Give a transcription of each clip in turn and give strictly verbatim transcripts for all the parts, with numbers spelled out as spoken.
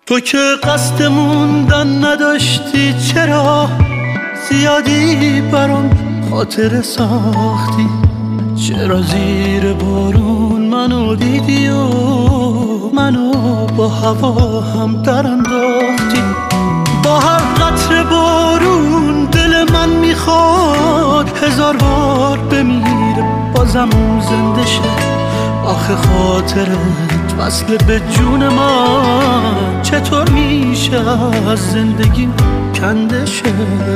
تو که قصد موندن نداشتی، چرا زیادی برام خاطر ساختی؟ چرا زیر بارون منو دیدی و منو با هوا هم در انداختی؟ با هر قطره بارون دل من میخواد هزار بار بمیره بازم زنده شه. آخه خاطرت وصل به جون من، چطور میشه از زندگیم کنده شه؟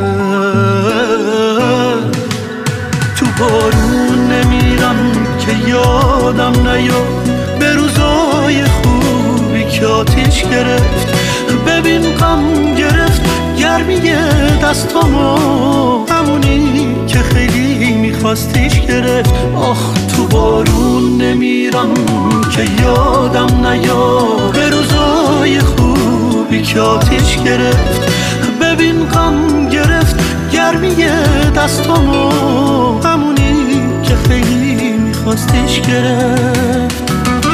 تو بارون نمیرم که یادم نیاد به روزای خوبی که آتیش گرفت. ببین غم گرفت گرمی دستامو، همونی که خیلی میخواستیش گرفت. آخ تو بارون نمیرم که یادم نیاد به روزای خوبی که آتیش گرفت. ببین غم گرفت گرمی دستامو، همونی که خیلی میخواستیش گرفت.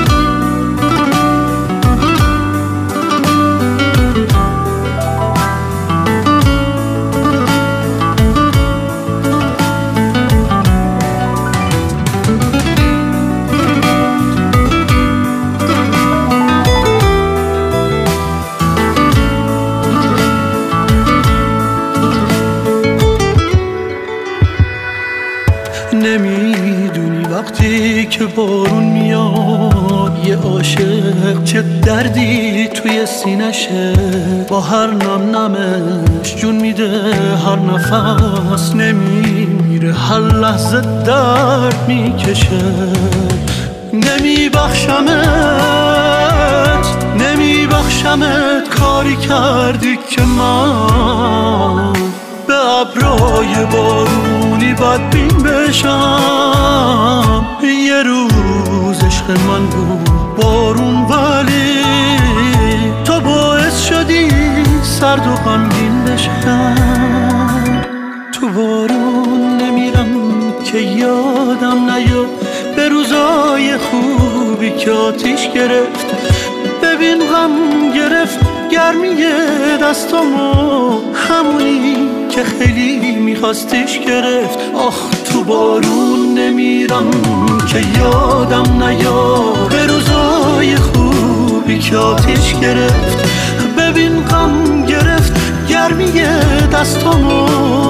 نمیدونی وقتی که بارون میاد یه عاشق چه دردی توی سینشه، با هر نم نمش جون میده، هر نفس نمیمیره، هر لحظه درد میکشه. نمیبخشمت نمیبخشمت کاری کردی که من به ابرای بارونی بدبین بشم. یه روز عشق من بود بارون، ولی تو باعث شدی سرد و غمگین بشم. تو بارون نمیرم که یادم نیاد به روزای خوبی که آتیش گرفت. ببین غم گرفت گرمی دستامو، همونی که خیلی میخواستیش گرفت. آخ تو بارون نمیرم که یادم نیاد به روزای خوبی که آتیش گرفت. ببین غم گرفت گرمی دستامو،